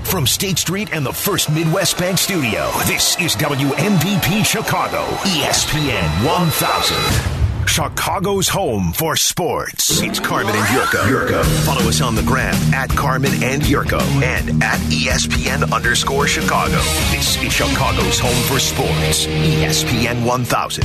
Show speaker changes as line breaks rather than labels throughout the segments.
from State Street and the First Midwest Bank Studio, this is WMVP Chicago, ESPN 1000. Chicago's home for sports. It's Carmen and Yurko. Follow us on the gram at Carmen and Yurko and at ESPN_Chicago. This is Chicago's home for sports. ESPN 1000.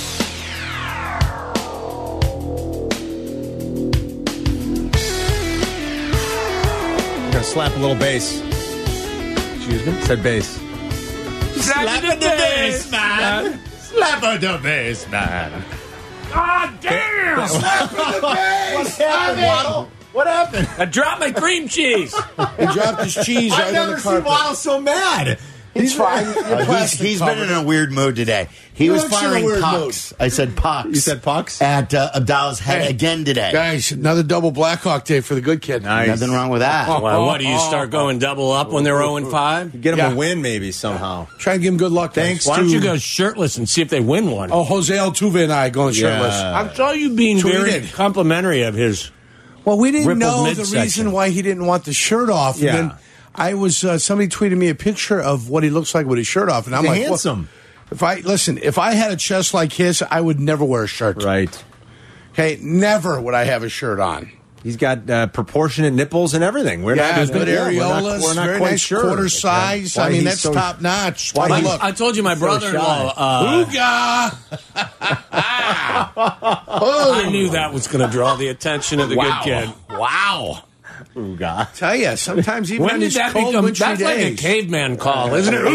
Slap a little bass. Excuse me? Said bass.
Slap the bass, man.
Slap the bass, man.
God damn!
Slap the bass. What happened, Waddle? What happened?
I dropped my cream cheese.
He dropped his cheese right on the carpet.
I've never seen Waddle so mad.
He's fine.
He's been in a weird mood today. He was firing pucks. I said pucks.
You said pucks?
At Abdallah's head again today.
Guys, another double Blackhawk day for the good kid.
Nice.
Nothing wrong with that.
Well, what do you start going double up when they're 0-5?
Get him a win maybe somehow.
Try and give him good luck.
Thanks.
Why don't you go shirtless and see if they win one?
Oh, Jose Altuve and I going shirtless.
I saw you being very
Tweeted.
complimentary of his.
Well, we didn't
Rippled
know the
midsection.
reason why he didn't want the shirt off.
Yeah.
And then I was somebody tweeted me a picture of what he looks like with his shirt off, and I'm like,
handsome.
Well, if I had a chest like his, I would never wear a shirt.
Right.
Okay, never would I have a shirt on.
He's got proportionate nipples and everything. We're
Yeah,
not
good areolas,
we're not
very
quite
nice
sure.
quarter size.
Why
I mean,
he's
that's
so-
top notch.
why
Why
he's-
look?
I told you my brother-in-law.
Ooga!
I knew that was going to draw the attention of the good kid.
Wow. Ooga.
Tell you, sometimes even
When
on
did
these
that
cold,
become?
wintry
That's like a
days.
caveman call, isn't it?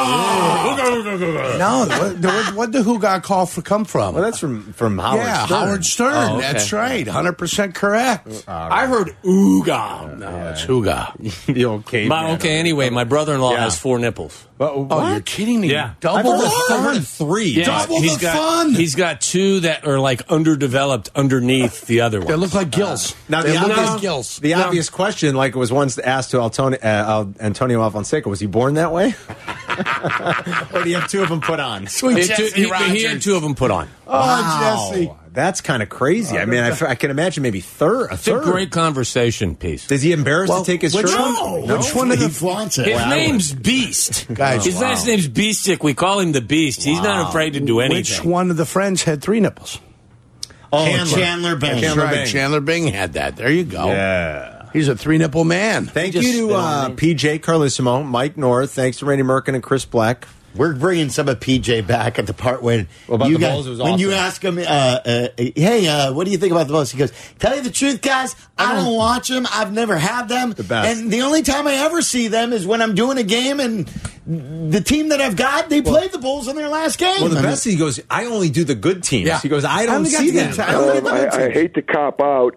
No, what did Hooga call come from?
Well, that's from Howard
yeah,
Stern.
Howard Stern.
Oh, okay.
That's right. 100% correct.
I heard ooga.
No, it's Hooga.
The old caveman.
Anyway, my brother-in-law
Yeah.
has 4 nipples.
Oh, you're kidding me.
Yeah.
Double the fun.
3.
Yeah,
Double
he's
the
got,
fun.
He's got 2 that are like underdeveloped underneath the other
They
one.
look like gills.
Now,
They
the
look
obvious-
like gills.
The obvious question, like it was once asked to Antonio Alfonseca, was he born that way? Or do you have 2 of them put on?
Sweet
He
Jesse Rogers.
had 2 of them put on.
Oh, Jesse.
That's kind of crazy. I mean, I can imagine maybe a
It's a
third.
great conversation piece.
Is he embarrassed to take his shirt off?
Which one of
He
the
flaunts it.
His name's Beast.
Guys,
His last name's Beastick. We call him the Beast. He's not afraid to do anything.
Which one of the friends had 3 nipples?
Oh, Chandler Bing.
That's right. Chandler Bing had that. There you go.
Yeah.
He's a 3-nipple man.
Thank you to PJ Carlissimo, Mike North. Thanks to Randy Merkin and Chris Black.
We're bringing some of PJ back at the part when
About
you
the Bulls, it was
when you
awesome.
ask him, hey, what do you think about the Bulls? He goes, tell you the truth, guys, I don't watch them. I've never had them.
The best.
And the only time I ever see them is when I'm doing a game and the team that I've got, they played the Bulls in their last game.
Well, the best, he goes, I only do the good teams.
Yeah.
He goes, I don't
only got
see
the
them.
good I only get the good
I
teams.
hate to cop out,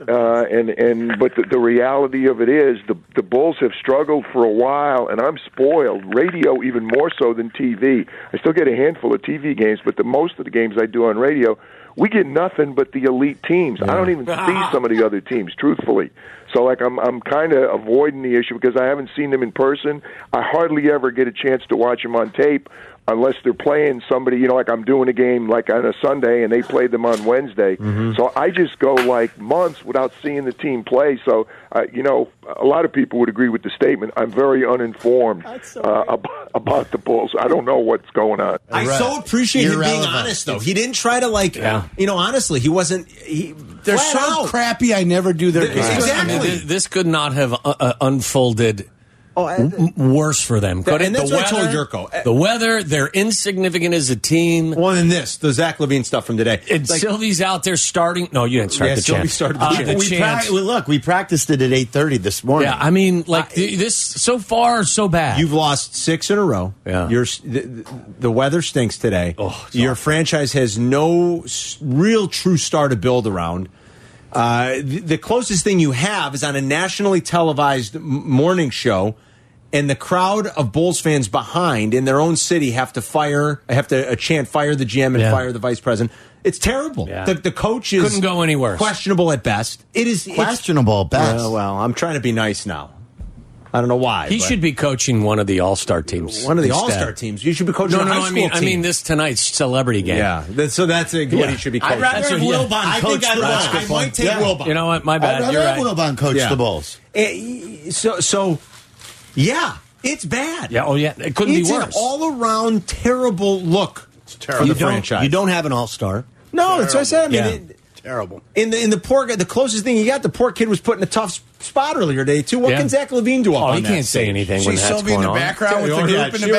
but the reality of it is the Bulls have struggled for a while, and I'm spoiled. Radio even more so than TV. I still get a handful of TV games, but the most of the games I do on radio, we get nothing but the elite teams. I don't even see some of the other teams, truthfully. So, like, I'm kind of avoiding the issue because I haven't seen them in person. I hardly ever get a chance to watch them on tape unless they're playing somebody, like I'm doing a game like on a Sunday and they played them on Wednesday.
Mm-hmm.
So I just go like months without seeing the team play. So, a lot of people would agree with the statement. I'm very uninformed about the Bulls. I don't know what's going on.
I so appreciate him being
Irrelevant.
honest, though. He didn't try to, honestly, he wasn't.
They're
flat
so
out.
crappy, I never do their games.
Exactly.
I mean, this could not have unfolded worse for them. Could
And
it?
that's
The
what I told
weather-
Yurko.
The weather, they're insignificant as a team.
Well, and the Zach LaVine stuff from today.
And Sylvie's out there starting. No, you didn't start
Yeah,
the
Sylvie
chance.
started the
The chance.
We practiced it at 8:30 this morning.
Yeah, I mean, this so far so bad.
You've lost 6 in a row.
Yeah.
The weather stinks today. Your franchise has no real true star to build around. The closest thing you have is on a nationally televised morning show, and the crowd of Bulls fans behind in their own city have to chant "Fire the GM" and "Fire the Vice President." It's terrible.
Yeah.
The coach is
Couldn't go any worse.
Questionable at best. It is
questionable at best.
Well, I'm trying to be nice now. I don't know why.
He
but
should be coaching one of the All-Star teams.
one of the
instead.
All-Star teams. You should be coaching a high school team.
I mean this tonight's celebrity game.
Yeah, so that's what he should be coaching.
I'd rather have Wilbon coach the Bulls.
I might take Wilbon.
You know what? My bad.
I'd rather
You're
have
right.
Wilbon coach
Yeah.
the Bulls.
So yeah. It's bad.
Yeah. Oh, yeah. It couldn't
It's
be worse.
an all-around terrible look for the franchise.
You don't have an all-star.
No, that's what I said. I mean,
Terrible.
in the poor guy, the closest thing you got, the poor kid was put in a tough spot earlier today too. What
Yeah.
can Zach Levine do?
Oh, he can't say anything when
See
that's
Sylvie in
going
the
on.
background with the group in the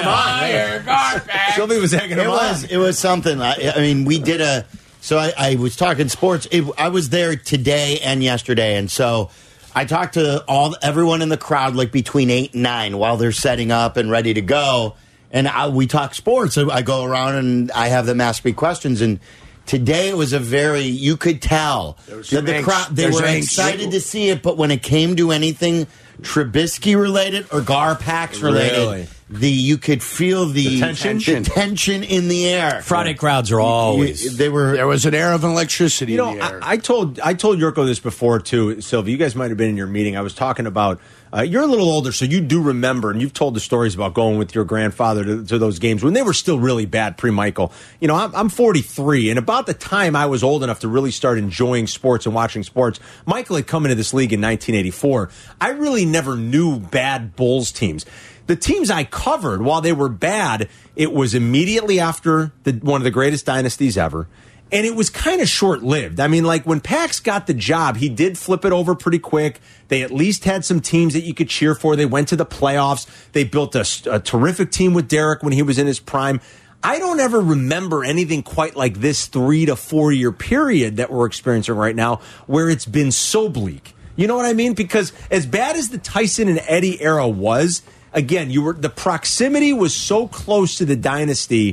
background.
Sylvie was egging him on.
It was something. I mean, we did a. So I was talking sports. I was there today and yesterday, and so I talked to everyone in the crowd, like between 8 and 9, while they're setting up and ready to go. And we talk sports. I go around and I have them ask me questions. And today it was you could tell that the crowd, they were excited to see it, but when it came to anything Trubisky related or Garpax related, you could feel the tension in the air.
Friday crowds are always.
There was an air of electricity
You know,
in the air.
I told Yurko this before too, Sylvie. You guys might have been in your meeting. I was talking about you're a little older, so you do remember, and you've told the stories about going with your grandfather to those games when they were still really bad pre-Michael. You know, I'm 43, and about the time I was old enough to really start enjoying sports and watching sports, Michael had come into this league in 1984. I really never knew bad Bulls teams. The teams I covered, while they were bad, it was immediately after one of the greatest dynasties ever. And it was kind of short-lived. I mean, like, when Pax got the job, he did flip it over pretty quick. They at least had some teams that you could cheer for. They went to the playoffs. They built a terrific team with Derek when he was in his prime. I don't ever remember anything quite like this 3 to 4 year period that we're experiencing right now, where it's been so bleak. You know what I mean? Because as bad as the Tyson and Eddie era was, again, the proximity was so close to the dynasty.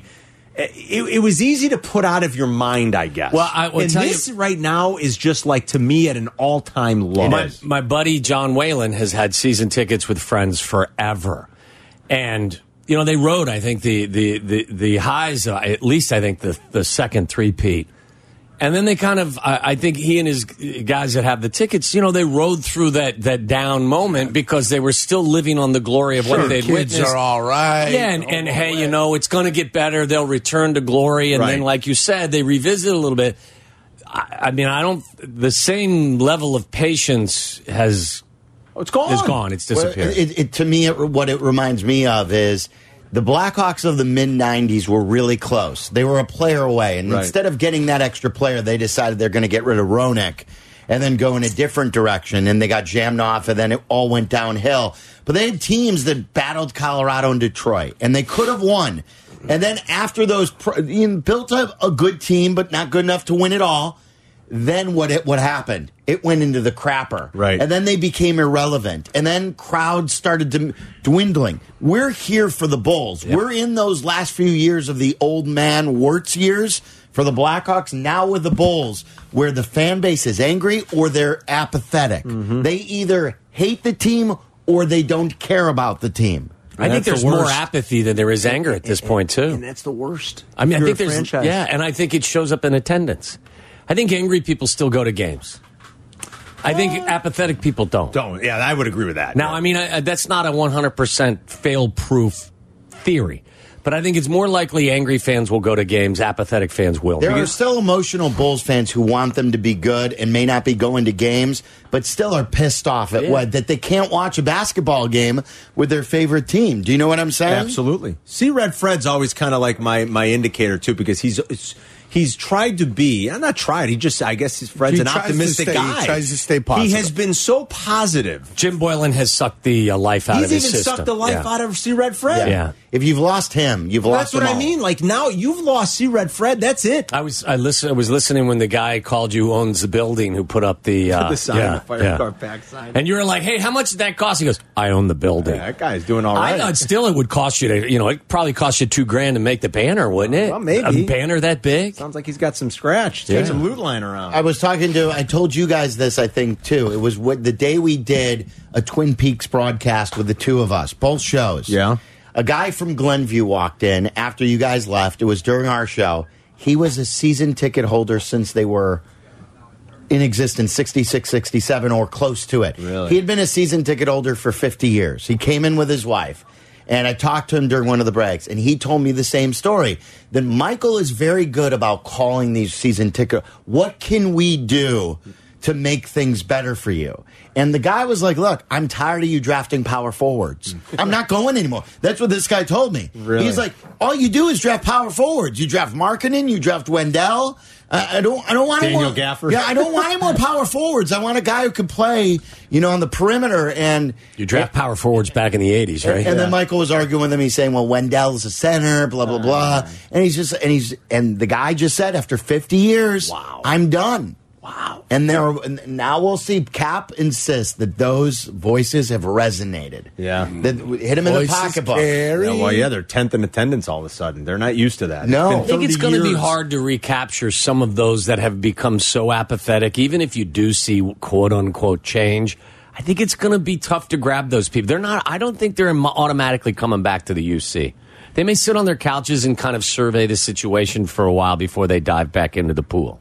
It was easy to put out of your mind, I guess.
Well, I will tell
this right now is just like, to me, at an all-time low.
My buddy John Whalen has had season tickets with friends forever, and you know they rode. I think the highs, at least I think the second three-peat. And then they kind of, I think he and his guys that have the tickets, you know, they rode through that down moment because they were still living on the glory of what they'd witnessed.
Kids are all right.
Yeah, and hey, you know, it's going to get better. They'll return to glory. And then, like you said, they revisit a little bit. I mean, the same level of patience it's gone. It's gone. It's disappeared.
Well, to me, what it reminds me of is the Blackhawks of the mid-'90s were really close. They were a player away. And instead of getting that extra player, they decided they're going to get rid of Roenick and then go in a different direction. And they got jammed off, and then it all went downhill. But they had teams that battled Colorado and Detroit, and they could have won. And then after those, built up a good team, but not good enough to win it all. Then what happened? It went into the crapper.
Right.
And then they became irrelevant. And then crowds started dwindling. We're here for the Bulls. Yep. We're in those last few years of the old man Wirtz years for the Blackhawks. Now with the Bulls, where the fan base is angry or they're apathetic. Mm-hmm. They either hate the team or they don't care about the team.
I think there's more apathy than there is anger at this point, too.
And that's the worst.
I mean, I think there's, and I think it shows up in attendance. I think angry people still go to games. I think apathetic people don't.
Yeah, I would agree with that.
Now, I mean, that's not a 100% fail-proof theory. But I think it's more likely angry fans will go to games, apathetic fans will.
There are still emotional Bulls fans who want them to be good and may not be going to games, but still are pissed off at that they can't watch a basketball game with their favorite team. Do you know what I'm saying?
Absolutely. See, Red Fred's always kind of like my indicator, too, because he's tried to be, not tried, I guess Fred's an optimistic guy.
He tries to stay positive.
He has been so positive.
Jim Boylan has sucked the life out of his system.
He's even sucked the life out of C. Red Fred.
Yeah.
If you've lost him, you've lost them all.
That's what I mean. Like, now you've lost C. Red Fred. That's it.
I was listening when the guy called you owns the building who put up the
sign, the fire car pack sign.
And you were like, hey, how much did that cost? He goes, I own the building.
Yeah, that guy's doing all right.
I thought still it would cost you to, it probably cost you $2,000 to make the banner, wouldn't it?
Well, maybe.
A banner that big?
Sounds like he's got some scratch. Take some loot line around.
I told you guys this, I think, too. It was the day we did a Twin Peaks broadcast with the two of us, both shows.
Yeah.
A guy from Glenview walked in after you guys left. It was during our show. He was a season ticket holder since they were in existence, 66, 67, or close to it.
Really?
He had been a season ticket holder for 50 years. He came in with his wife. And I talked to him during one of the breaks, and he told me the same story. That Michael is very good about calling these season ticket. What can we do to make things better for you. And the guy was like, look, I'm tired of you drafting power forwards. I'm not going anymore. That's what this guy told me.
Really?
He's like, all you do is draft power forwards. You draft Markkanen, you draft Wendell. I don't want
Daniel
any more,
Gafford.
Yeah, I don't want any more power forwards. I want a guy who can play, on the perimeter. And
You draft power forwards back in the 80s, right?
and then Michael was arguing with him. He's saying, well, Wendell's a center, blah, blah, blah. And and the guy just said, after 50 years,
Wow.
I'm done.
Wow.
And now we'll see Cap insist that those voices have resonated.
Yeah.
That hit him in the
Voices
pocketbook.
carry.
Yeah, well, yeah, they're 10th in attendance all of a sudden. They're not used to that.
No.
It's been
I think it's
30
going to be
years.
hard to recapture some of those that have become so apathetic. Even if you do see quote unquote change, I think it's going to be tough to grab those people. I don't think they're automatically coming back to the UC. They may sit on their couches and kind of survey the situation for a while before they dive back into the pool.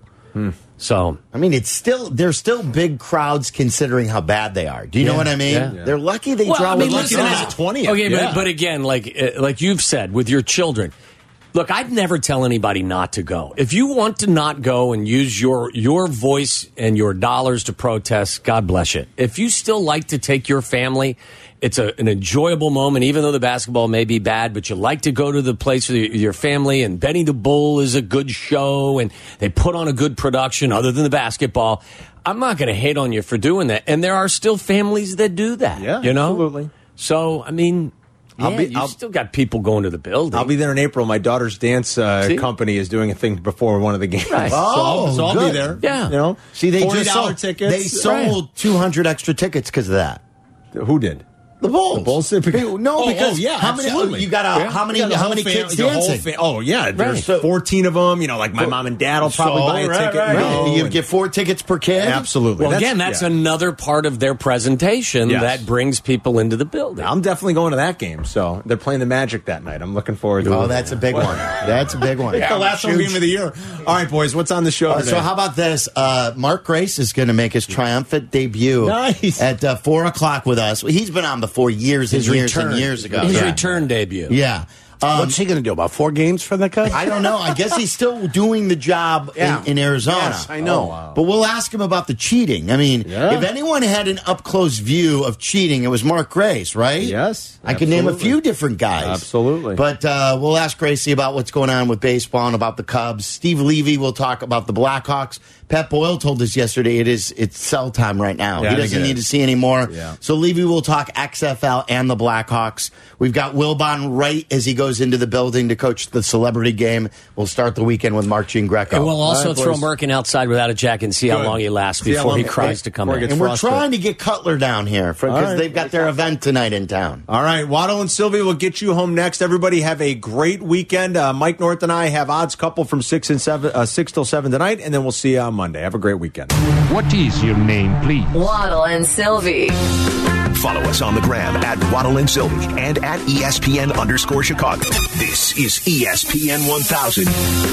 So,
I mean, they're still big crowds considering how bad they are. Do you know what I mean?
Yeah.
They're lucky they
well,
draw
I mean,
with
listen,
lucky
as
draw.
20th.
Okay,
Yeah.
but again, like you've said with your children, look, I'd never tell anybody not to go. If you want to not go and use your voice and your dollars to protest, God bless you. If you still like to take your family, it's an enjoyable moment, even though the basketball may be bad, but you like to go to the place with your family, and Benny the Bull is a good show, and they put on a good production other than the basketball. I'm not going to hate on you for doing that. And there are still families that do that.
Yeah,
you know?
absolutely.
So, I mean, you've still got people going to the building.
I'll be there in April. My daughter's dance company is doing a thing before one of the games.
Right.
Oh,
so I'll
good.
be there.
Yeah.
See, they
$40
just sold
tickets.
They sold 200 extra tickets because of that.
Who did?
The Bulls.
The Bulls?
No, because
yeah,
how many?
absolutely.
You got how many kids dancing?
Yeah, there's
So-
14 of them. Like my mom and dad will probably buy a ticket. And go,
You
and-
get 4 tickets per kid.
Absolutely.
Well, that's another part of their presentation
Yes.
that brings people into the building.
I'm definitely going to that game. So they're playing the Magic that night. I'm looking forward to it.
Oh, that's a big one. That's a big one.
It's the last home game of the year. All right, boys, what's on the show today?
So how about this? Mark Grace is going to make his triumphant debut
Nice.
at 4 o'clock with us. He's been on before years and years ago.
His
Yeah.
return debut.
Yeah.
What's he going to do? About 4 games for the Cubs?
I don't know. I guess he's still doing the job in Arizona.
Yes, I know.
Oh, wow.
But we'll ask him about the cheating. I mean, if anyone had an up-close view of cheating, it was Mark Grace, right?
Yes,
I could name a
absolutely.
few different guys.
Absolutely.
But we'll ask Gracie about what's going on with baseball and about the Cubs. Steve Levy will talk about the Blackhawks. Pat Boyle told us yesterday it's sell time right now.
Yeah,
He
I think
doesn't
it
need to
is.
see any more.
Yeah.
So Levy will talk XFL and the Blackhawks. We've got Wilbon right as he goes into the building to coach the celebrity game. We'll start the weekend with Mark Giangreco.
And we'll also
All right,
throw
boys.
Merkin outside without a jacket and see how
Good.
long he lasts
See how
before he
long-
cries to come
before he
in.
gets
And we're
frosted.
trying to get Cutler down here because
All right.
they've got their event tonight in town.
All right, Waddle and Sylvie will get you home next. Everybody have a great weekend. Mike North and I have odds couple from 6 till 7 tonight, and then we'll see you on Monday. Have a great weekend.
What is your name, please?
Waddle and Sylvie.
Follow us on the gram at Waddle and Sylvie and at ESPN_Chicago. This is ESPN 1000.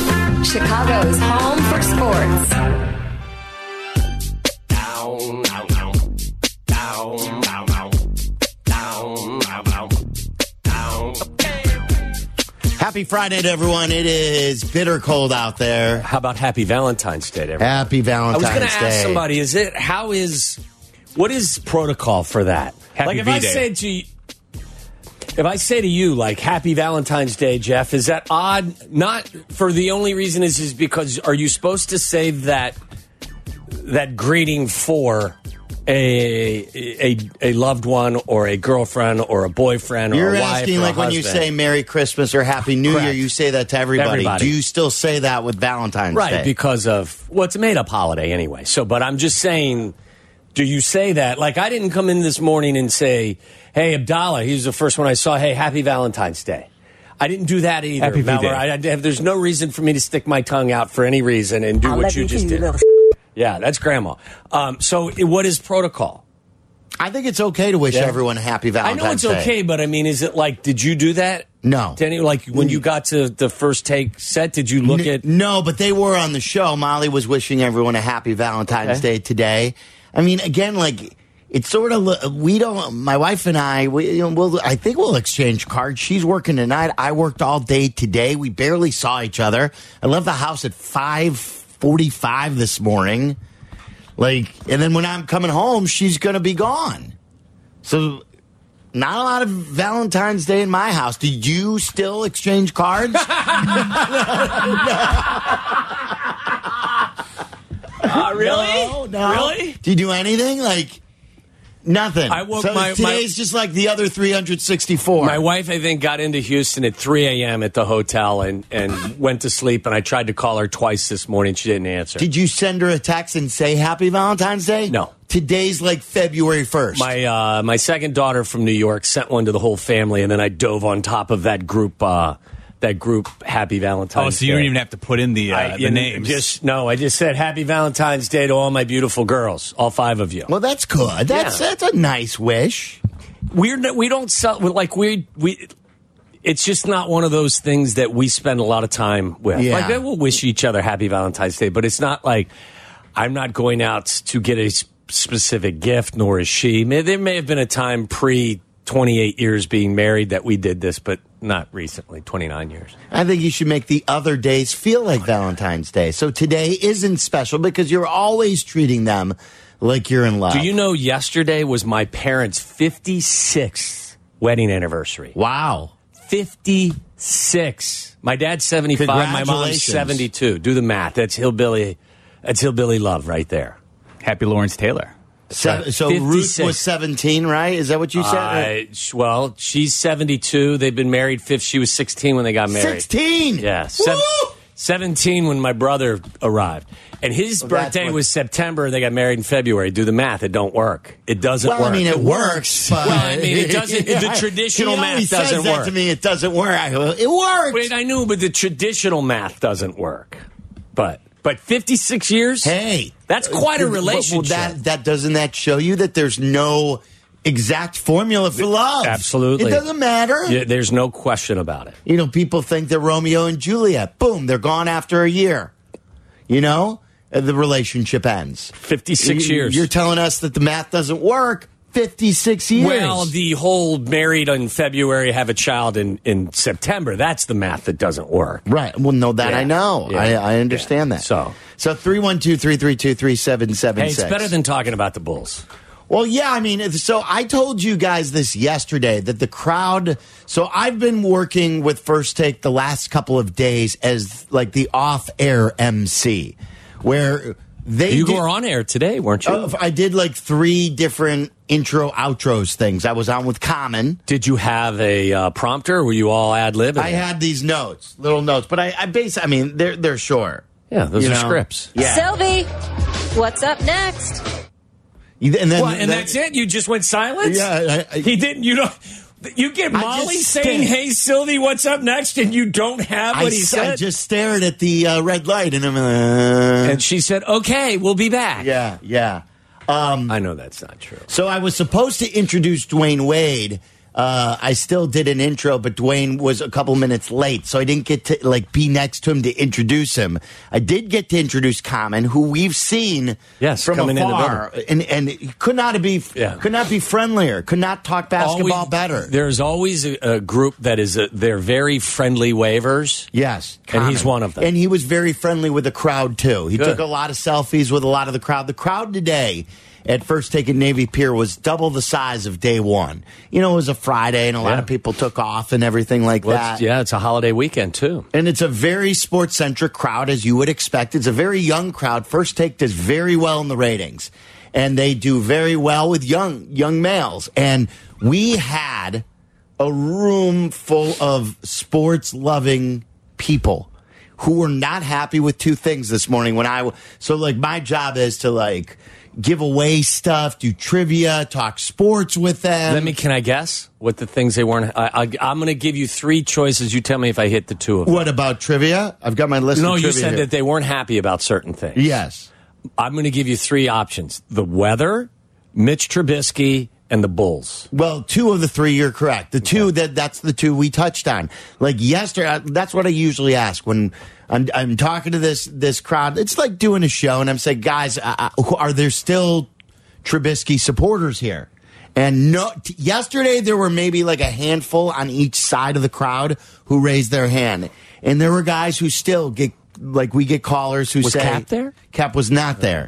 Chicago's home for sports.
Happy Friday to everyone. It is bitter cold out there.
How about Happy Valentine's Day to everyone?
Happy
I
Valentine's
was going to
Day.
ask somebody, what is protocol for that?
Happy
like if
V-Day.
If I say to you, like, Happy Valentine's Day, Jeff, is that odd? Not for the only reason is because are you supposed to save that greeting for a loved one or a girlfriend or a boyfriend or
You're
a wife
asking
or a
like when you
husband?
say Merry Christmas or Happy New
Correct.
Year, you say that to everybody.
Everybody.
Do you still say that with Valentine's
Right,
Day?
because of, well, it's a made-up holiday anyway. So, but I'm just saying, do you say that? Like, I didn't come in this morning and say, hey, Abdallah, he's the first one I saw, hey, Happy Valentine's Day. I didn't do that either.
Happy
Mallory.
V-Day.
There's no reason for me to stick my tongue out for any reason and do what you just did. Yeah, that's Grandma. So what is protocol?
I think it's okay to wish everyone a Happy
I
Valentine's
know it's
Day.
okay, but I mean, is it like, did you do that?
No.
Danny, like when you got to the first take set, did you look at?
No, but they were on the show. Molly was wishing everyone a Happy Valentine's Day today. I mean, again, like, it's sort of, we don't, my wife and I, I think we'll exchange cards. She's working tonight. I worked all day today. We barely saw each other. I left the house at 5:45 this morning. And then when I'm coming home, she's going to be gone. So not a lot of Valentine's Day in my house. Do you still exchange cards?
Really?
No.
Really?
Do you do anything? Nothing. Today's just like the other 364.
My wife, I think, got into Houston at 3 a.m. at the hotel and went to sleep, and I tried to call her twice this morning. She didn't answer.
Did you send her a text and say Happy Valentine's Day?
No.
Today's February 1st.
My second daughter from New York sent one to the whole family, and then I dove on top of that group Happy Valentine's Day.
Oh, so you don't even have to put in the names.
I just said Happy Valentine's Day to all my beautiful girls, all 5 of you.
Well, that's good. That's a nice wish.
We don't sell it's just not one of those things that we spend a lot of time with.
Yeah.
We'll wish each other Happy Valentine's Day, but it's not like I'm not going out to get a specific gift, nor is she. There may have been a time pre 28 years being married that we did this, but not recently, 29 years.
I think you should make the other days feel like Valentine's Day. So today isn't special because you're always treating them like you're in love.
Do you know yesterday was my parents' 56th wedding anniversary?
Wow.
56. My dad's 75, my mom's 72. Do the math. That's hillbilly love right there.
Happy Lawrence Taylor.
So Ruth was 17, right? Is that what you said?
Well, she's 72. They've been married. She was 16 when they got married.
16?
Yeah. 17 when my brother arrived. And his birthday was September. They got married in February. Do the math. It don't work. It doesn't work.
Well, I mean, it works. But
it doesn't. The traditional math doesn't work.
To me, it doesn't work. It works.
Wait, I knew, but the traditional math doesn't work. But 56 years?
Hey.
That's quite a relationship.
Well, doesn't that show you that there's no exact formula for love?
Absolutely.
It doesn't matter.
Yeah, there's no question about it.
People think they're Romeo and Juliet. Boom, they're gone after a year. The relationship ends.
56 years.
You're telling us that the math doesn't work. 56 years.
Well, the whole married in February, have a child in September, that's the math that doesn't work.
Right. Well, no, that I know. Yeah. I understand that.
So
312-332-3776.
Hey, it's better than talking about the Bulls.
Well, yeah, I mean, so I told you guys this yesterday that the crowd. So I've been working with First Take the last couple of days as the off-air MC, where you
were on air today, weren't you?
I did 3 different intro outros things. I was on with Common.
Did you have a prompter? Or were you all ad-lib?
I had these little notes, but they're short.
Yeah, those are scripts.
Yeah.
Sylvie, what's up next?
And
that's it? You just went silent?
Yeah.
He didn't. You get Molly saying, "Hey, Sylvie, what's up next?" and you don't have what he said?
I just stared at the red light, and
and she said, "Okay, we'll be back."
Yeah.
I know that's not true.
So I was supposed to introduce Dwayne Wade. I still did an intro, but Dwayne was a couple minutes late, so I didn't get to be next to him to introduce him. I did get to introduce Common, who we've seen from afar, and could not be friendlier, could not talk basketball better.
There's always a group that is they're very friendly waivers.
Yes,
Common. And he's one of them.
And he was very friendly with the crowd too. He took a lot of selfies with a lot of the crowd. The crowd today at First Take at Navy Pier was double the size of day one. It was a Friday, and a lot of people took off and everything that.
It's a holiday weekend, too.
And it's a very sports-centric crowd, as you would expect. It's a very young crowd. First Take does very well in the ratings, and they do very well with young males. And we had a room full of sports-loving people who were not happy with 2 things this morning. My job is to, give away stuff, do trivia, talk sports with them.
Can I guess what the things they weren't? I'm going to give you 3 choices. You tell me if I hit the 2 of them.
What about trivia? I've got my list of trivia.
No, you said that they weren't happy about certain things.
Yes.
I'm going to give you 3 options. The weather, Mitch Trubisky, and the Bulls.
Well, 2 of the 3, you're correct. The 2, that's the 2 we touched on. Yesterday, that's what I usually ask when I'm talking to this crowd. It's like doing a show, and I'm saying, guys, are there still Trubisky supporters here? And yesterday there were maybe a handful on each side of the crowd who raised their hand, and there were guys who still get we get callers who say
Cap there?
Cap was not there.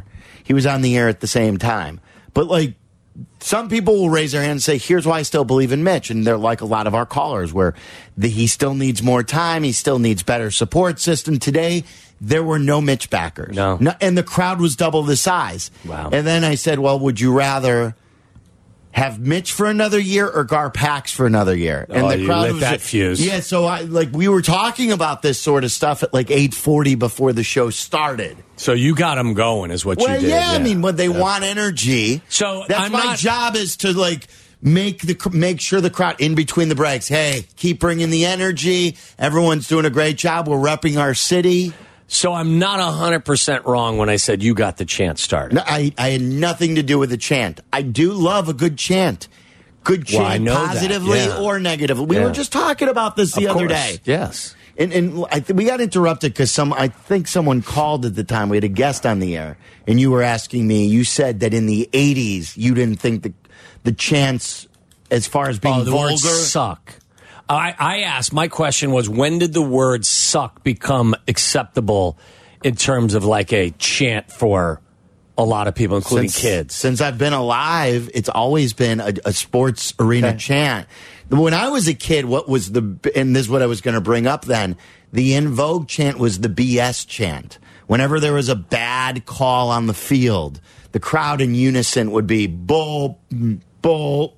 he was on the air at the same time. But, like, some people will raise their hand and say, here's why I still believe in Mitch. And they're like a lot of our callers where he still needs more time. He still needs better support system. Today, there were no Mitch backers.
No.
And the crowd was double the size.
Wow.
And then I said, well, would you rather have Mitch for another year or Gar Pax for another year? And
the crowd lit that fuse.
Yeah, so we were talking about this sort of stuff at like 8:40 before the show started.
So you got them going, is what you did.
Yeah, I mean, when they want energy,
so
that's my job is to like make sure the crowd in between the breaks. Hey, keep bringing the energy. Everyone's doing a great job. We're repping our city.
So I'm not 100% wrong when I said you got the chant started.
No, I had nothing to do with the chant. I do love a good chant. Good chant, positively or negatively. We were just talking about this the other day.
Yes.
And we got interrupted because I think someone called at the time. We had a guest on the air, and you were asking me. You said that in the 80s, you didn't think the chants, as far as being
the
vulgar,
words suck. I asked, my question was, when did the word suck become acceptable in terms of like a chant for a lot of people, including kids?
Since I've been alive, it's always been a sports arena chant. When I was a kid, and this is what I was going to bring up then, the In Vogue chant was the BS chant. Whenever there was a bad call on the field, the crowd in unison would be bull, bull,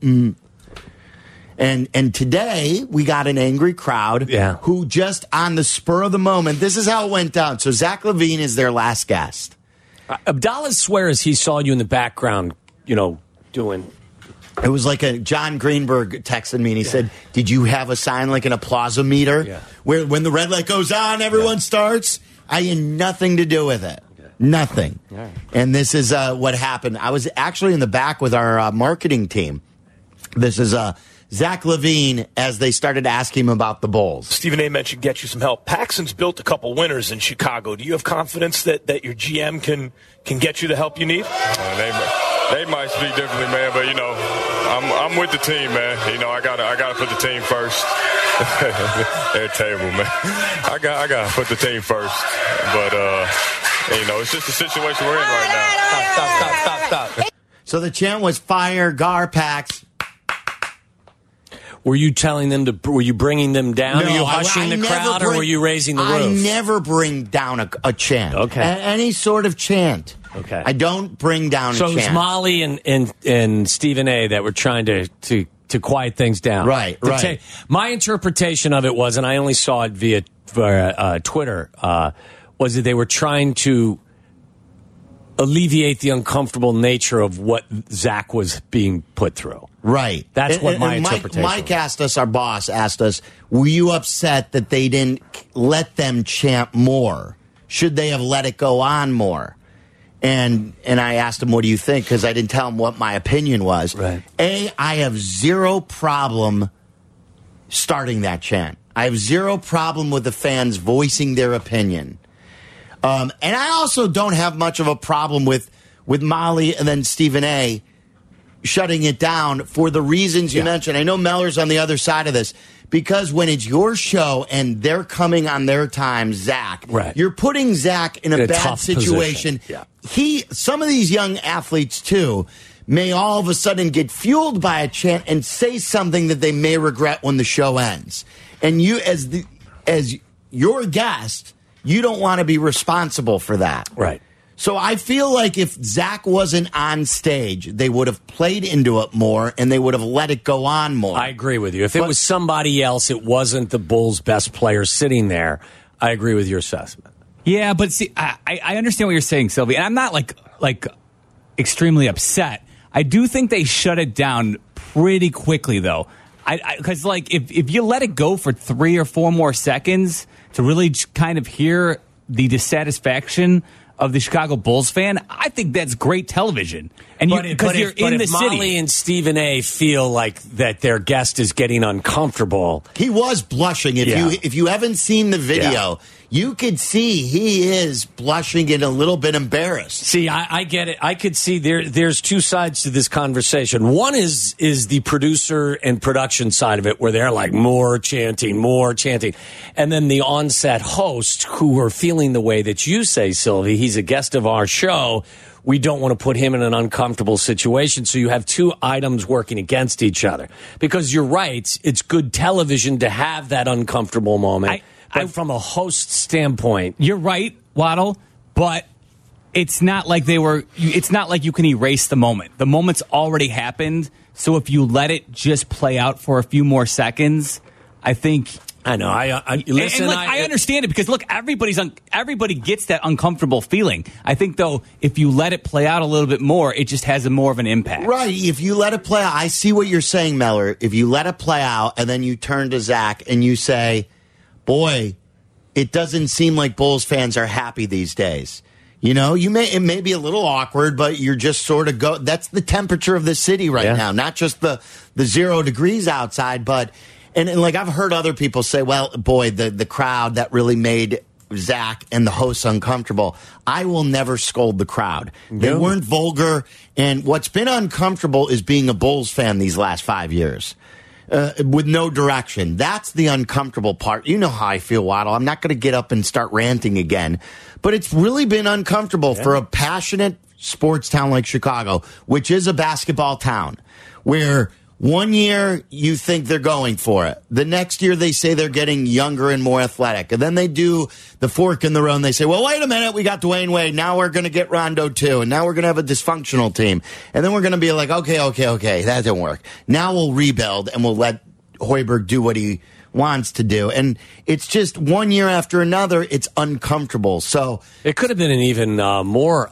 And today, we got an angry crowd who just on the spur of the moment, this is how it went down. So Zach LaVine is their last guest.
Abdallah swears he saw you in the background, doing...
It was like John Greenberg texted me and he said, did you have a sign like an applause-o-meter? Yeah. Where when the red light goes on, everyone starts? I had nothing to do with it. Okay. Nothing. Yeah. And this is what happened. I was actually in the back with our marketing team. This is... Zach LaVine, as they started asking him about the Bulls.
Stephen A. mentioned get you some help. Paxson's built a couple winners in Chicago. Do you have confidence that your GM can get you the help you need?
They might speak differently, man, but I'm with the team, man. I gotta put the team first. They're terrible, man. I gotta put the team first. But it's just the situation we're in right now.
Stop. So the chant was fire Gar Pax.
Were you telling them were you bringing them down?
No,
were you hushing the crowd, or were you raising the roof?
I never bring down a chant.
Okay.
Any sort of chant.
Okay.
I don't bring down a chant.
So it was Molly and Stephen A. that were trying to quiet things down.
Right.
My interpretation of it was, and I only saw it via Twitter, was that they were trying to alleviate the uncomfortable nature of what Zach was being put through.
Right.
That's what my interpretation was.
Mike asked us, our boss asked us, were you upset that they didn't let them chant more? Should they have let it go on more? And I asked him, what do you think? Because I didn't tell him what my opinion was.
Right.
I have zero problem starting that chant. I have zero problem with the fans voicing their opinion. And I also don't have much of a problem with Molly and then Stephen A. shutting it down for the reasons you mentioned. I know Meller's on the other side of this. Because when it's your show and they're coming on their time, Zach, you're putting Zach in a bad situation.
Yeah.
Some of these young athletes, too, may all of a sudden get fueled by a chant and say something that they may regret when the show ends. And you, as your guest, you don't want to be responsible for that.
Right.
So I feel like if Zach wasn't on stage, they would have played into it more and they would have let it go on more.
I agree with you. If it was somebody else, it wasn't the Bulls' best player sitting there, I agree with your assessment.
Yeah, but see, I understand what you're saying, Sylvie, and I'm not like extremely upset. I do think they shut it down pretty quickly, though. Because if you let it go for 3 or 4 more seconds to really kind of hear the dissatisfaction of the Chicago Bulls fan, I think that's great television. And because you're in the city.
Molly and Stephen A. feel like that their guest is getting uncomfortable.
He was blushing. If you haven't seen the video, you could see he is blushing and a little bit embarrassed.
See, I get it. I could see there's two sides to this conversation. One is the producer and production side of it, where they're like more chanting. And then the on-set host, who are feeling the way that you say, Sylvie, he's a guest of our show, we don't want to put him in an uncomfortable situation. So you have two items working against each other. Because you're right, it's good television to have that uncomfortable moment. But from a host standpoint,
you're right, Waddle, but it's not like it's not like you can erase the moment. The moment's already happened. So if you let it just play out for a few more seconds, I think.
I know. Listen.
I understand it because look, everybody gets that uncomfortable feeling. I think though, if you let it play out a little bit more, it just has more of an impact.
Right. If you let it play out, I see what you're saying, Meller. If you let it play out and then you turn to Zach and you say, "Boy, it doesn't seem like Bulls fans are happy these days." You know, it may be a little awkward, but you're just sort of that's the temperature of the city right now, not just the 0 degrees outside, but and like I've heard other people say, well, boy, the crowd that really made Zach and the hosts uncomfortable. I will never scold the crowd. They weren't vulgar, and what's been uncomfortable is being a Bulls fan these last 5 years. With no direction. That's the uncomfortable part. You know how I feel, Waddle. I'm not going to get up and start ranting again. But it's really been uncomfortable for a passionate sports town like Chicago, which is a basketball town, where one year you think they're going for it. The next year they say they're getting younger and more athletic. And then they do the fork in the road and they say, well, wait a minute, we got Dwayne Wade. Now we're going to get Rondo too. And now we're going to have a dysfunctional team. And then we're going to be like, okay, that didn't work. Now we'll rebuild and we'll let Hoiberg do what he wants to do. And it's just one year after another, it's uncomfortable. So
it could have been an even more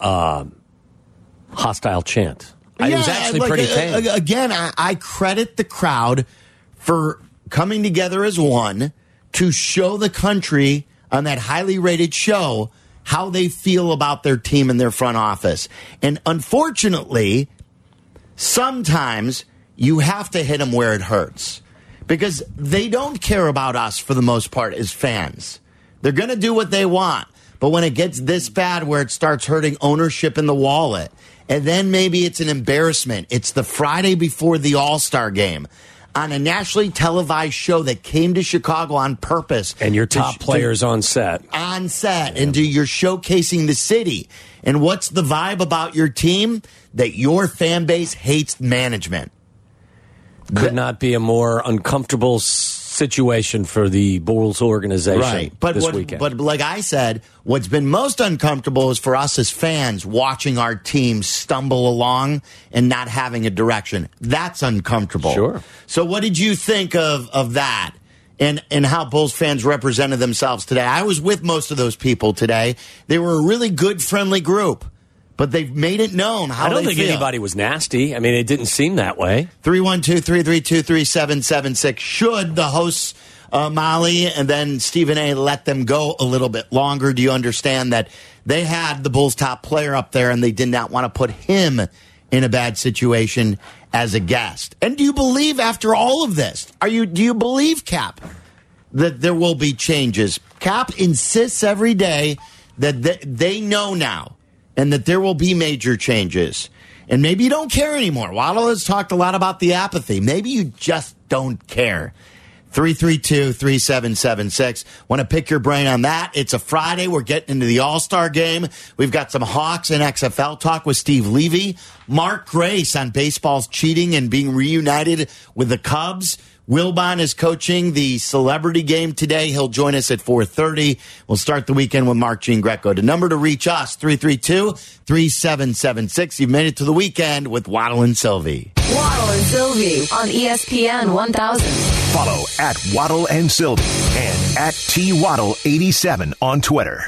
hostile chant. It was actually pretty tame.
Again, I credit the crowd for coming together as one to show the country on that highly rated show how they feel about their team and their front office. And unfortunately, sometimes you have to hit them where it hurts because they don't care about us for the most part as fans. They're going to do what they want. But when it gets this bad where it starts hurting ownership in the wallet, and then maybe it's an embarrassment. It's the Friday before the All-Star game on a nationally televised show that came to Chicago on purpose.
And your top players on set.
On set. And you're showcasing the city. And what's the vibe about your team? That your fan base hates management.
Could not be a more uncomfortable situation for the Bulls organization this weekend.
But like I said, what's been most uncomfortable is for us as fans watching our team stumble along and not having a direction. That's uncomfortable.
Sure.
So what did you think of that and how Bulls fans represented themselves today? I was with most of those people today. They were a really good, friendly group. But they've made it known how they feel. I don't think
anybody was nasty. I mean, it didn't seem that way.
312-332-3776. Should the hosts, Molly and then Stephen A., let them go a little bit longer? Do you understand that they had the Bulls' top player up there and they did not want to put him in a bad situation as a guest? And do you believe after all of this, do you believe, Cap, that there will be changes? Cap insists every day that they know now and that there will be major changes. And maybe you don't care anymore. Waddle has talked a lot about the apathy. Maybe you just don't care. 332-3776. Want to pick your brain on that? It's a Friday. We're getting into the All-Star game. We've got some Hawks and XFL talk with Steve Levy. Mark Grace on baseball's cheating and being reunited with the Cubs. Wilbon is coaching the celebrity game today. He'll join us at 4:30. We'll start the weekend with Mark Jean Greco. The number to reach us, 332-3776. You've made it to the weekend with Waddle and Sylvie.
Waddle and Sylvie on ESPN 1000.
Follow at Waddle and Sylvie and at TWaddle87 on Twitter.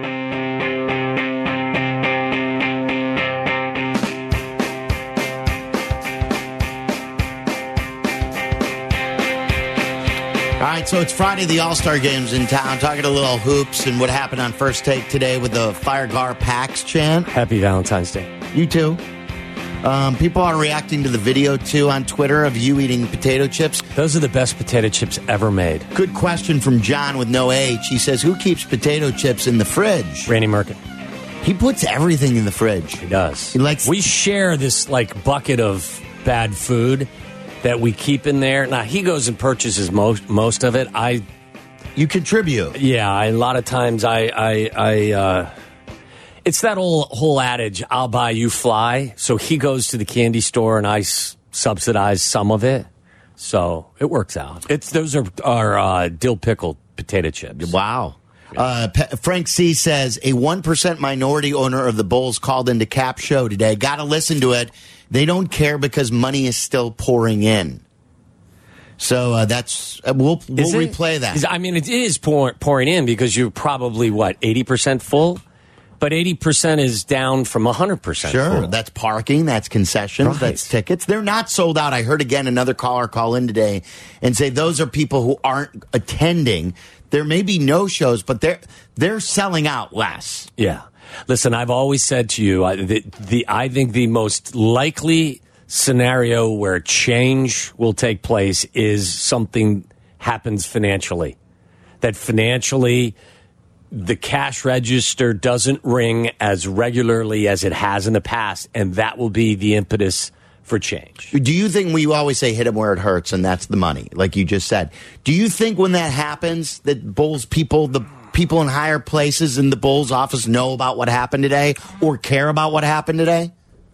All right, so it's Friday. The All-Star Game's in town. Talking a little hoops and what happened on First Take today with the Fire Gar Pax chant.
Happy Valentine's Day.
You too. People are reacting to the video, too, on Twitter of you eating potato chips.
Those are the best potato chips ever made.
Good question from John with no H. He says, who keeps potato chips in the fridge?
Randy Merkin.
He puts everything in the fridge.
He does.
He likes.
We share this, bucket of bad food that we keep in there. Now, he goes and purchases most of it. You
contribute.
Yeah, a lot of times It's that whole adage, I'll buy, you fly. So he goes to the candy store and I subsidize some of it. So it works out. Those are dill pickled potato chips.
Wow. Frank C. says, a 1% minority owner of the Bulls called into Cap show today. Got to listen to it. They don't care because money is still pouring in. So that's we'll replay that.
I mean, it is pouring in because you're probably, 80% full? But 80% is down from 100%.
Sure,
full.
That's parking, that's concessions,
Right.
That's tickets. They're not sold out. I heard again another caller call in today and say those are people who aren't attending. There may be no shows, but they're selling out less.
Yeah. Listen, I've always said to you, I think the most likely scenario where change will take place is something happens financially. That financially, the cash register doesn't ring as regularly as it has in the past, and that will be the impetus for change.
Do you think we always say hit them where it hurts, and that's the money, like you just said? Do you think when that happens, that Bulls people, the people in higher places in the Bulls office know about what happened today or care about what happened today?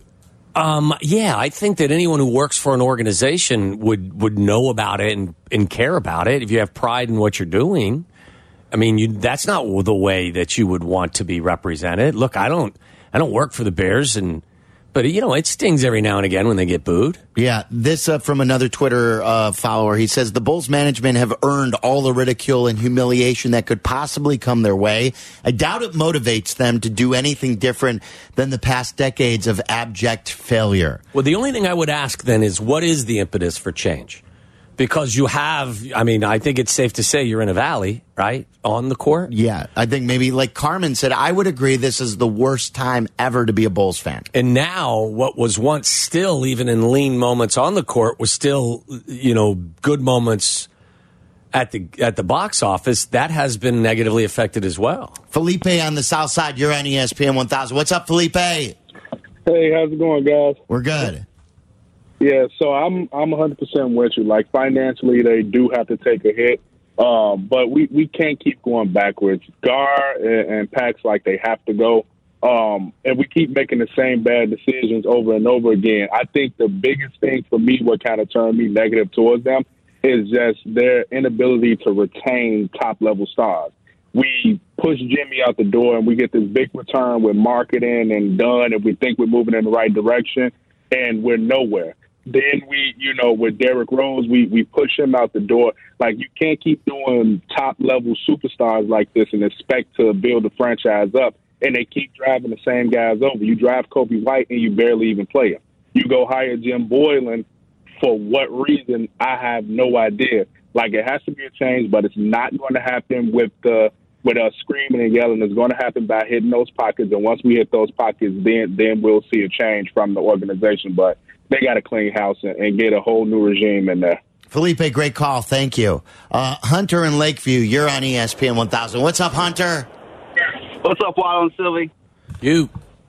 Yeah, I think that anyone who works for an organization would know about it and care about it. If you have pride in what you're doing, I mean, that's not the way that you would want to be represented. Look, I don't work for the Bears, but it stings every now and again when they get booed.
Yeah, this from another Twitter follower. He says the Bulls management have earned all the ridicule and humiliation that could possibly come their way. I doubt it motivates them to do anything different than the past decades of abject failure.
Well, the only thing I would ask then is, what is the impetus for change? Because I think it's safe to say you're in a valley, right, on the court?
Yeah, I think maybe like Carmen said, I would agree this is the worst time ever to be a Bulls fan.
And now what was once still, even in lean moments on the court, was still, good moments at the box office, that has been negatively affected as well.
Felipe on the South Side, you're on ESPN 1000. What's up, Felipe?
Hey, how's it going, guys?
We're good.
Yeah, so I'm 100% with you. Like, financially, they do have to take a hit, but we can't keep going backwards. Gar and Pax, like, they have to go, and we keep making the same bad decisions over and over again. I think the biggest thing for me, what kind of turned me negative towards them, is just their inability to retain top-level stars. We push Jimmy out the door, and we get this big return with marketing and Dunn, and we think we're moving in the right direction, and we're nowhere. Then with Derrick Rose, we push him out the door. Like, you can't keep doing top-level superstars like this and expect to build the franchise up, and they keep driving the same guys over. You drive Kobe White, and you barely even play him. You go hire Jim Boylan. For what reason, I have no idea. Like, it has to be a change, but it's not going to happen with us screaming and yelling. It's going to happen by hitting those pockets, and once we hit those pockets, then we'll see a change from the organization. But they got to clean house and get a whole new regime in there.
Felipe, great call. Thank you. Hunter in Lakeview, you're on ESPN 1000. What's up, Hunter?
What's up, Waddle and Sylvie?
You.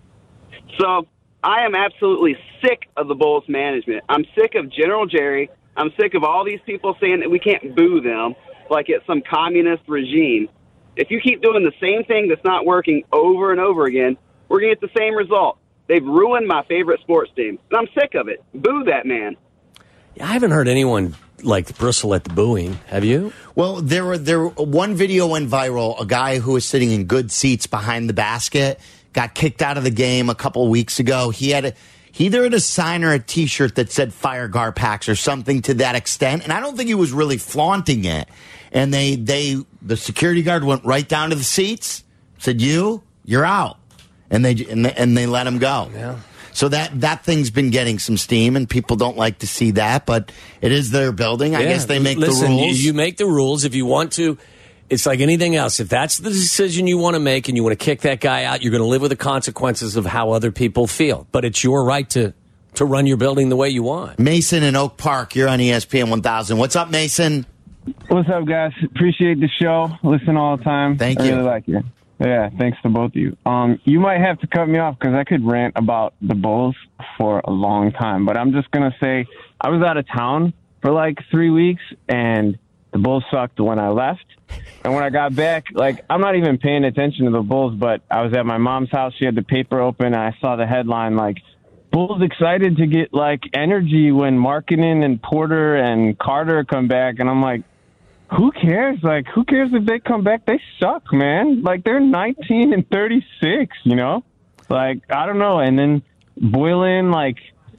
So I am absolutely sick of the Bulls management. I'm sick of General Jerry. I'm sick of all these people saying that we can't boo them like it's some communist regime. If you keep doing the same thing that's not working over and over again, we're going to get the same result. They've ruined my favorite sports team, and I'm sick of it. Boo that man.
I haven't heard anyone bristle at the booing. Have you?
Well, there one video went viral. A guy who was sitting in good seats behind the basket got kicked out of the game a couple weeks ago. He either had a sign or a T-shirt that said "Fire Garpax" or something to that extent, and I don't think he was really flaunting it. And the security guard went right down to the seats, said, "You're out." And they let him go.
Yeah.
So that thing's been getting some steam, and people don't like to see that, but it is their building. I guess they make the rules.
You make the rules if you want to. It's like anything else. If that's the decision you want to make and you want to kick that guy out, you're going to live with the consequences of how other people feel. But it's your right to run your building the way you want.
Mason in Oak Park, you're on ESPN 1000. What's up, Mason?
What's up, guys? Appreciate the show. Listen all the time.
Thank you.
I really like it. Yeah, thanks to both of you. You might have to cut me off because I could rant about the Bulls for a long time. But I'm just going to say I was out of town for like 3 weeks, and the Bulls sucked when I left. And when I got back, like, I'm not even paying attention to the Bulls, but I was at my mom's house. She had the paper open, and I saw the headline, like, Bulls excited to get, like, energy when Markkanen and Porter and Carter come back. And I'm like, who cares? Like, who cares if they come back? They suck, man. Like, they're 19 and 36, you know? Like, I don't know. And then Boylen, like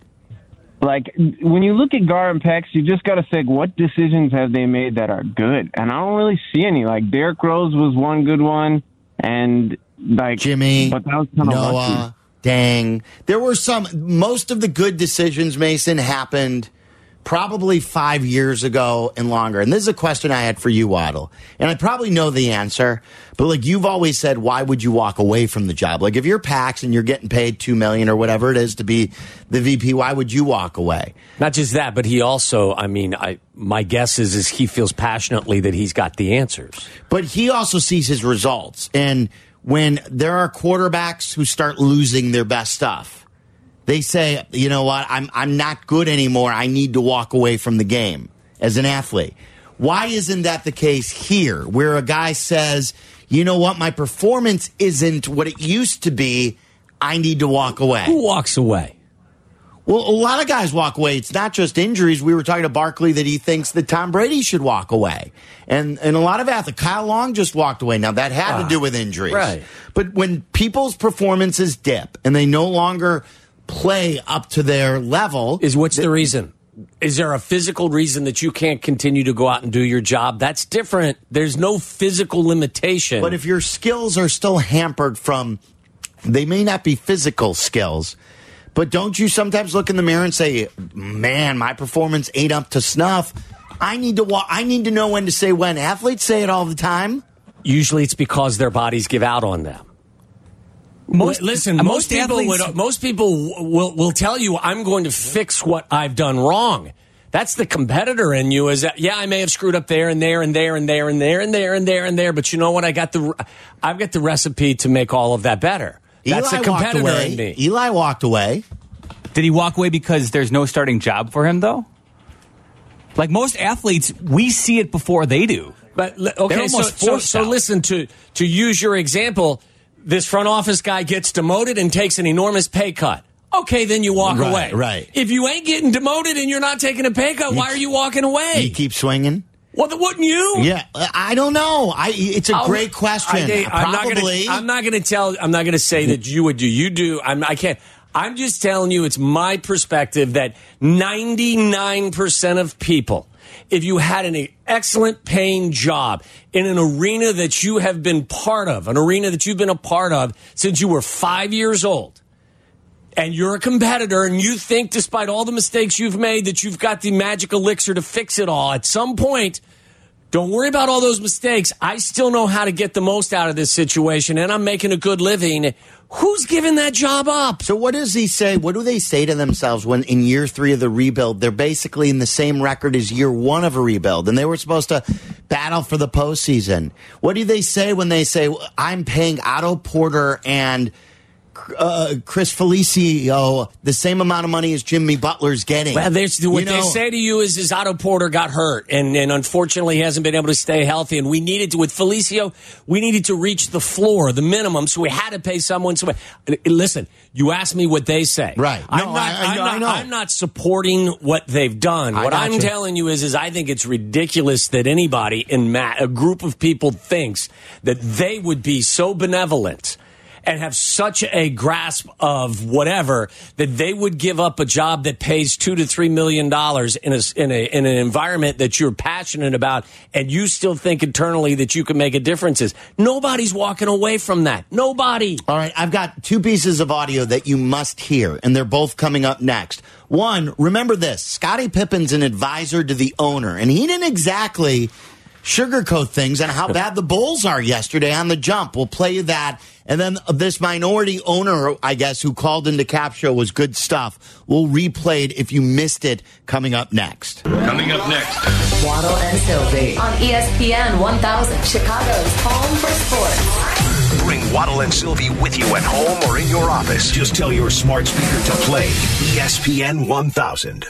when you look at Gar and Pax, you just got to think, what decisions have they made that are good? And I don't really see any. Like, Derrick Rose was one good one, and like
Jimmy,
but that was kind of
Noah,
lucky.
Dang. There were most of the good decisions, Mason, happened probably 5 years ago and longer. And this is a question I had for you, Waddle. And I probably know the answer, but like you've always said, why would you walk away from the job? Like if you're Pax and you're getting paid $2 million or whatever it is to be the VP, why would you walk away?
Not just that, but he also, my guess is he feels passionately that he's got the answers.
But he also sees his results. And when there are quarterbacks who start losing their best stuff, they say, you know what, I'm not good anymore. I need to walk away from the game as an athlete. Why isn't that the case here, where a guy says, you know what, my performance isn't what it used to be. I need to walk away.
Who walks away?
Well, a lot of guys walk away. It's not just injuries. We were talking to Barkley that he thinks that Tom Brady should walk away. And a lot of athletes, Kyle Long just walked away. Now, that had to do with injuries.
Right.
But when people's performances dip and they no longer play up to their level.
What's the reason? Is there a physical reason that you can't continue to go out and do your job? That's different. There's no physical limitation.
But if your skills are still hampered from, they may not be physical skills, but don't you sometimes look in the mirror and say, man, my performance ain't up to snuff. I need to know when to say when. Athletes say it all the time.
Usually it's because their bodies give out on them. Most people will tell you, I'm going to fix what I've done wrong. That's the competitor in you. Is that, yeah, I may have screwed up there and there and there and there and there and there and there and there, but you know what? I've got the recipe to make all of that better. That's the competitor in me.
Eli walked away.
Did he walk away because there's no starting job for him, though? Like most athletes, we see it before they do.
But okay, so listen, to use your example, this front office guy gets demoted and takes an enormous pay cut. Okay, then you walk away.
Right.
If you ain't getting demoted and you're not taking a pay cut, why are you walking away?
You keep swinging.
Well, wouldn't you?
Yeah, I don't know. It's a great question.
I'm not going to say that you would do. You do. I can't. I'm just telling you, it's my perspective that 99% of people, if you had an excellent paying job in an arena that you have been part of, an arena that you've been a part of since you were 5 years old, and you're a competitor and you think despite all the mistakes you've made that you've got the magic elixir to fix it all, at some point, don't worry about all those mistakes. I still know how to get the most out of this situation, and I'm making a good living. Who's giving that job up?
So what does he say? What do they say to themselves when in year 3 of the rebuild, they're basically in the same record as year 1 of a rebuild, and they were supposed to battle for the postseason? What do they say when they say, I'm paying Otto Porter and Chris Felicio the same amount of money as Jimmy Butler's getting?
Well, they say to you is Otto Porter got hurt, and unfortunately he hasn't been able to stay healthy. And with Felicio, we needed to reach the floor, the minimum, so we had to pay someone. So, listen, you asked me what they say.
Right.
I'm not supporting what they've done. What I'm telling you is I think it's ridiculous that anybody in a group of people thinks that they would be so benevolent and have such a grasp of whatever that they would give up a job that pays $2 to $3 million in an environment that you're passionate about, and you still think internally that you can make a difference. Nobody's walking away from that. Nobody.
All right, I've got 2 pieces of audio that you must hear, and they're both coming up next. One, remember this: Scottie Pippen's an advisor to the owner, and he didn't exactly sugarcoat things on how bad the Bulls are yesterday on the jump. We'll play you that. And then this minority owner, I guess, who called into Cap Show was good stuff. We'll replay it if you missed it, coming up next.
Coming up next.
Waddle and Sylvie on ESPN 1000, Chicago's home for sports.
Bring Waddle and Sylvie with you at home or in your office. Just tell your smart speaker to play ESPN 1000.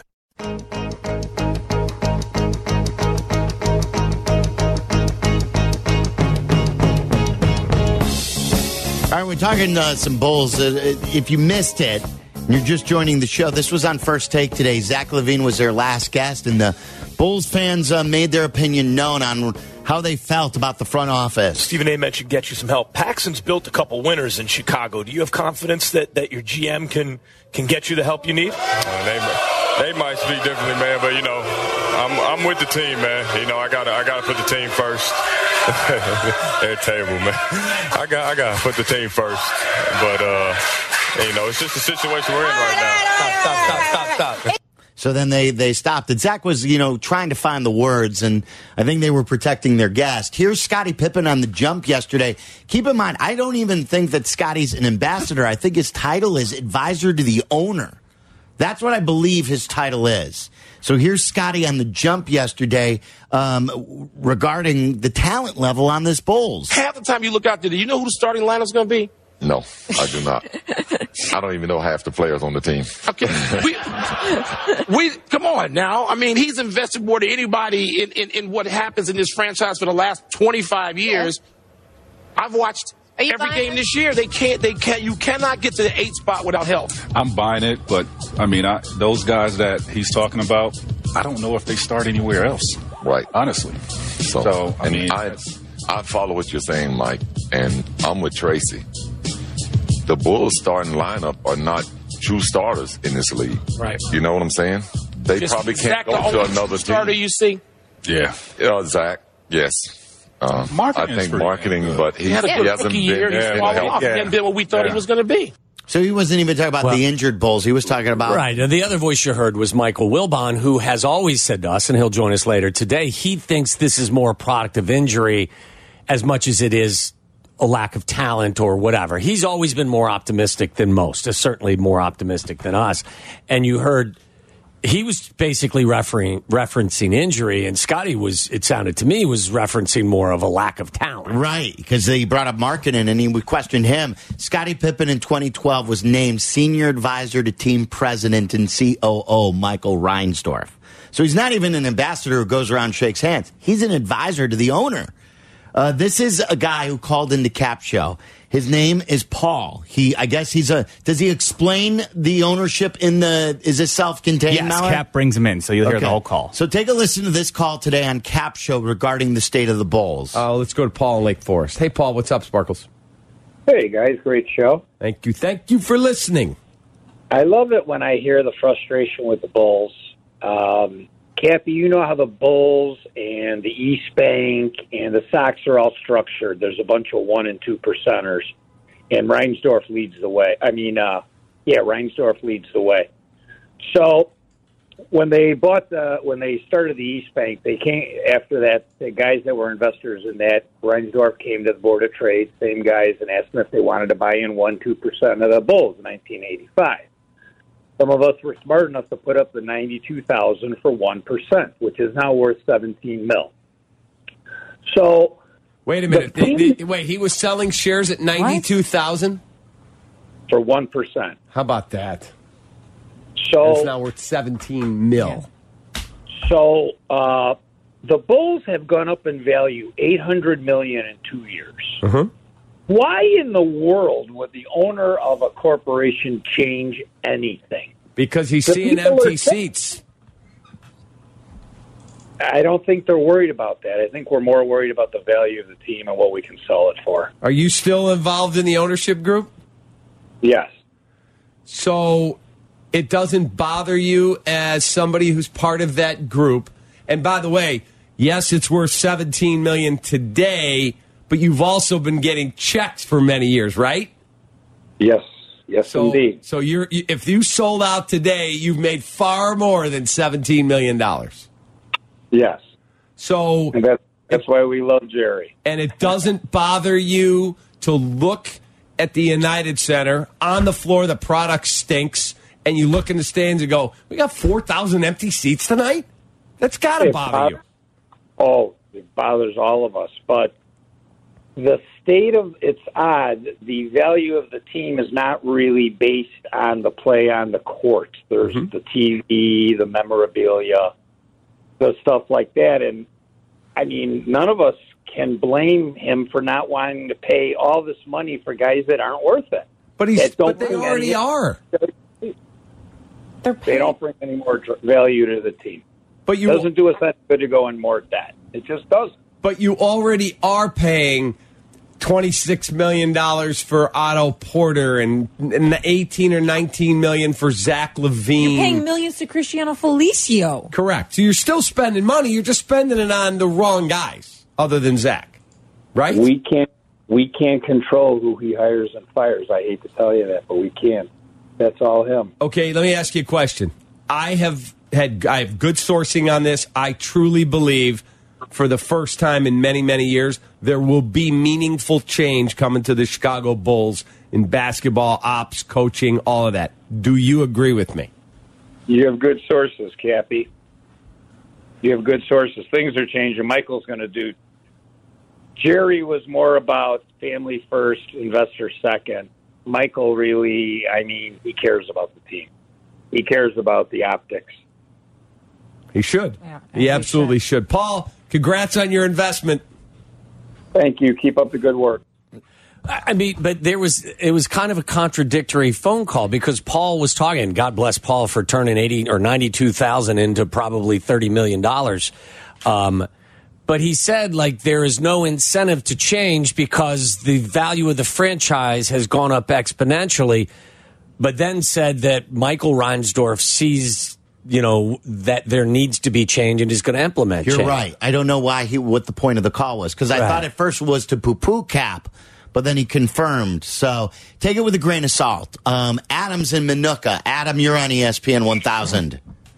right, we're talking some Bulls. If you missed it, and you're just joining the show, this was on First Take today. Zach LaVine was their last guest, and the Bulls fans made their opinion known on how they felt about the front office.
Stephen A. mentioned get you some help. Paxson's built a couple winners in Chicago. Do you have confidence that your GM can get you the help you need?
They might speak differently, man, but I'm with the team, man. I gotta put the team first. Their table, man. I gotta put the team first. But it's just the situation we're in right now.
Stop.
So then they stopped. And Zach was, trying to find the words, and I think they were protecting their guest. Here's Scottie Pippen on the jump yesterday. Keep in mind, I don't even think that Scotty's an ambassador. I think his title is advisor to the owner. That's what I believe his title is. So here's Scotty on the jump yesterday regarding the talent level on this Bulls.
Half the time you look out there, do you know who the starting lineup's going to be?
No, I do not. I don't even know half the players on the team.
Okay. We come on now. I mean, he's invested more than anybody in what happens in this franchise for the last 25 years. I've watched every game this year. You cannot get to the 8th spot without help.
I'm buying it, but I mean, those guys that he's talking about, I don't know if they start anywhere else.
Right.
Honestly. So I mean,
I follow what you're saying, Mike, and I'm with Tracy. The Bulls starting lineup are not true starters in this league.
Right.
You know what I'm saying? They probably can't go to another
starter
team.
You see?
Yeah. Zach, yes. I think marketing, but he
had a good
hasn't
rookie year.
been.
He hasn't been what we thought he was going to be.
So he wasn't even talking about the injured Bulls. He was talking about...
Right. And the other voice you heard was Michael Wilbon, who has always said to us, and he'll join us later today, he thinks this is more a product of injury as much as it is a lack of talent or whatever. He's always been more optimistic than most, certainly more optimistic than us. And you heard he was basically referencing injury, and Scotty was, it sounded to me, was referencing more of a lack of talent.
Right, because he brought up Markkanen, and he would question him. Scottie Pippen in 2012 was named senior advisor to team president and COO Michael Reinsdorf. So he's not even an ambassador who goes around and shakes hands. He's an advisor to the owner. This is a guy who called into Cap Show. His name is Paul. Does he explain the ownership is this self-contained?
Yes,
Mallard?
Cap brings him in, so you'll hear the whole call.
So take a listen to this call today on Cap Show regarding the state of the Bulls.
Let's go to Paul in Lake Forest. Hey, Paul, what's up, Sparkles?
Hey, guys, great show.
Thank you for listening.
I love it when I hear the frustration with the Bulls. Cappy, you know how the Bulls and the East Bank and the Sox are all structured. There's a bunch of 1% and 2%ers, and Reinsdorf leads the way. Reinsdorf leads the way. So when they started the East Bank, they came after that. The guys that were investors in that, Reinsdorf came to the Board of Trade, same guys, and asked them if they wanted to buy in 1-2% of the Bulls in 1985. Some of us were smart enough to put up the $92,000 for 1%, which is now worth $17 million. So,
wait a minute. He was selling shares at $92,000
for 1%.
How about that?
So
it's now worth $17 million.
So the Bulls have gone up in value $800 million in 2 years.
Uh-huh.
Why in the world would the owner of a corporation change anything?
Because he's seeing empty seats.
I don't think they're worried about that. I think we're more worried about the value of the team and what we can sell it for.
Are you still involved in the ownership group?
Yes.
So it doesn't bother you as somebody who's part of that group. And by the way, yes, it's worth $17 million today, but you've also been getting checks for many years, right?
Yes, indeed.
So if you sold out today, you've made far more than $17 million.
Yes.
So
and that's why we love Jerry.
And it doesn't bother you to look at the United Center on the floor, the product stinks, and you look in the stands and go, we got 4,000 empty seats tonight? That's got to bother you.
Oh, it bothers all of us, but the state of it's odd. The value of the team is not really based on the play on the court. There's the TV, the memorabilia, the stuff like that. And I mean, none of us can blame him for not wanting to pay all this money for guys that aren't worth it.
But they already are.
They don't bring any more value to the team.
But
it doesn't do us that good to go in more debt. It just doesn't.
But you already are paying $26 million for Otto Porter and $18 or $19 million for Zach LaVine.
You're paying millions to Cristiano Felicio.
Correct. So you're still spending money. You're just spending it on the wrong guys, other than Zach. Right?
We can't control who he hires and fires. I hate to tell you that, but we can. That's all him.
Okay, let me ask you a question. I have good sourcing on this. I truly believe for the first time in many, many years, there will be meaningful change coming to the Chicago Bulls in basketball, ops, coaching, all of that. Do you agree with me?
You have good sources, Cappy. You have good sources. Things are changing. Michael's going to do. Jerry was more about family first, investor second. Michael really, he cares about the team. He cares about the optics.
He should. Yeah, he absolutely should. Paul, congrats on your investment.
Thank you. Keep up the good work.
I mean, but it was kind of a contradictory phone call because Paul was talking. God bless Paul for turning 80 or 92,000 into probably $30 million. But he said, like, there is no incentive to change because the value of the franchise has gone up exponentially. But then said that Michael Reinsdorf sees, that there needs to be change and is going to implement change.
You're right. I don't know what the point of the call was because I thought at first it was to poo-poo Cap, but then he confirmed. So take it with a grain of salt. Adam's in Minooka. Adam, you're on ESPN 1000.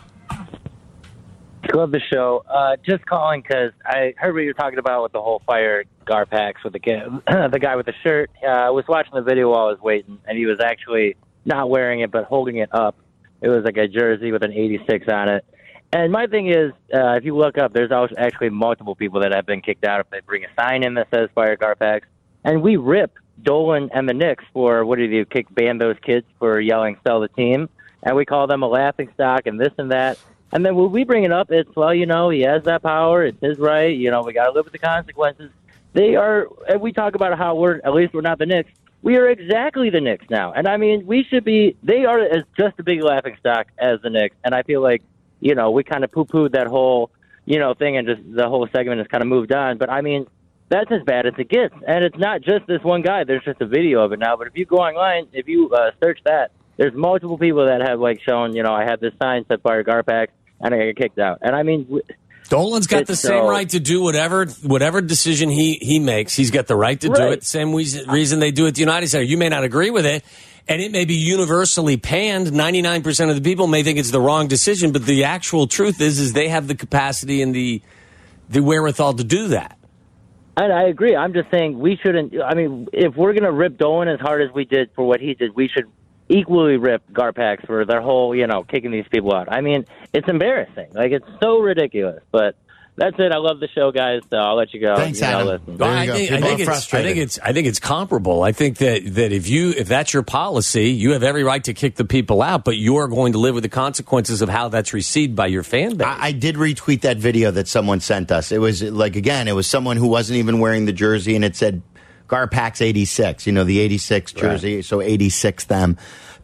Love the show. Just calling because I heard what you were talking about with the whole fire Garpax with the guy with the shirt. I was watching the video while I was waiting, and he was actually not wearing it but holding it up. It was like a jersey with an 86 on it. And my thing is, if you look up, there's actually multiple people that have been kicked out if they bring a sign in that says fire Garpax. And we rip Dolan and the Knicks for, ban those kids for yelling, sell the team. And we call them a laughingstock and this and that. And then when we bring it up, it's, he has that power. It's his right. We got to live with the consequences. And we talk about how we're not the Knicks. We are exactly the Knicks now. And, they are as just a big laughingstock as the Knicks. And I feel like, we kind of poo-pooed that whole, thing and just the whole segment has kind of moved on. But, that's as bad as it gets. And it's not just this one guy. There's just a video of it now. But if you go online, if you search that, there's multiple people that have, shown, I had this sign said fire Garpax, and I get kicked out. And,
Dolan's got the same right to do whatever decision he makes. He's got the right to do it. The same reason they do it at the United Center. You may not agree with it, and it may be universally panned. 99% of the people may think it's the wrong decision, but the actual truth is they have the capacity and the wherewithal to do that.
And I agree. I'm just saying we shouldn't. If we're going to rip Dolan as hard as we did for what he did, we should equally rip Garpax for their whole, kicking these people out. It's embarrassing. It's so ridiculous. But that's it. I love the show, guys. So I'll let you go.
Thanks, Adam.
I think it's comparable. I think that if that's your policy, you have every right to kick the people out, but you are going to live with the consequences of how that's received by your fan base.
I did retweet that video that someone sent us. It was it was someone who wasn't even wearing the jersey, and it said Garpax 86, the 86 jersey, so 86 them.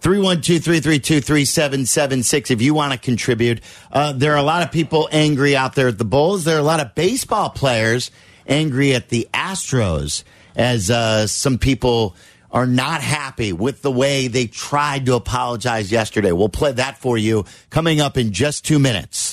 312-332-3776 if you want to contribute. There are a lot of people angry out there at the Bulls. There are a lot of baseball players angry at the Astros as some people are not happy with the way they tried to apologize yesterday. We'll play that for you coming up in just 2 minutes.